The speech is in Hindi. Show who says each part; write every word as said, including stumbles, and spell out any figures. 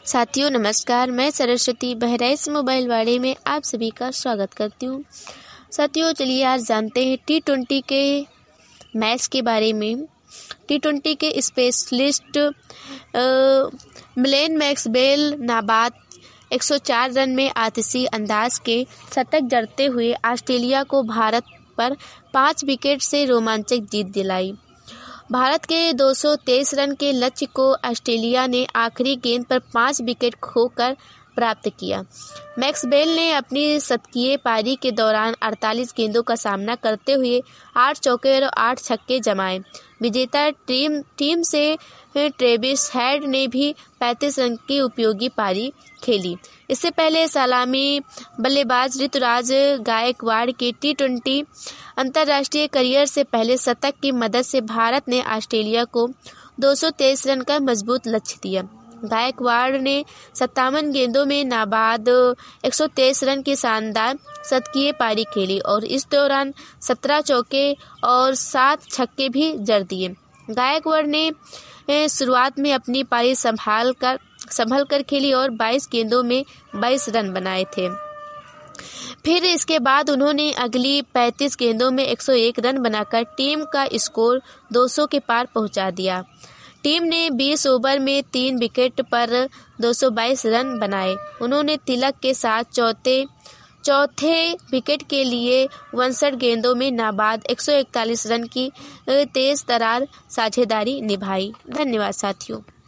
Speaker 1: साथियों नमस्कार, मैं सरस्वती बहराइच मोबाइल वाड़े में आप सभी का स्वागत करती हूँ। साथियों चलिए आज जानते हैं टी ट्वेंटी के मैच के बारे में। टी ट्वेंटी के स्पेशलिस्ट मिलेन मैक्सवेल नाबाद एक सौ चार रन में आतिशी अंदाज के शतक जड़ते हुए ऑस्ट्रेलिया को भारत पर पाँच विकेट से रोमांचक जीत दिलाई। भारत के दो सौ तेईस रन के लक्ष्य को ऑस्ट्रेलिया ने आखिरी गेंद पर पाँच विकेट खोकर प्राप्त किया। मैक्सवेल ने अपनी शतकीय पारी के दौरान अड़तालीस गेंदों का सामना करते हुए आठ चौके और आठ छक्के जमाए। विजेता टीम टीम से ट्रेविस हेड ने भी पैंतीस रन की उपयोगी पारी खेली। इससे पहले सलामी बल्लेबाज ऋतुराज गायकवाड़ के टी ट्वेंटी अंतर्राष्ट्रीय करियर से पहले शतक की मदद से भारत ने ऑस्ट्रेलिया को दो सौ तेईस रन का मजबूत लक्ष्य दिया। गायकवाड़ ने सत्तावन गेंदों में नाबाद एक सौ तेईस रन की शानदार शतकीय पारी खेली और इस दौरान सत्रह चौके और सात छक्के भी जड़ दिए। गायकवाड़ ने शुरुआत में अपनी पारी संभाल कर संभल कर खेली और बाईस गेंदों में बाईस रन बनाए थे। फिर इसके बाद उन्होंने अगली पैंतीस गेंदों में एक सौ एक रन बनाकर टीम का स्कोर दो सौ के पार पहुंचा दिया। टीम ने बीस ओवर में तीन विकेट पर दो सौ बाईस रन बनाए। उन्होंने तिलक के साथ चौथे चौथे विकेट के लिए उनसठ गेंदों में नाबाद एक सौ इकतालीस रन की तेज तर्रार साझेदारी निभाई। धन्यवाद साथियों।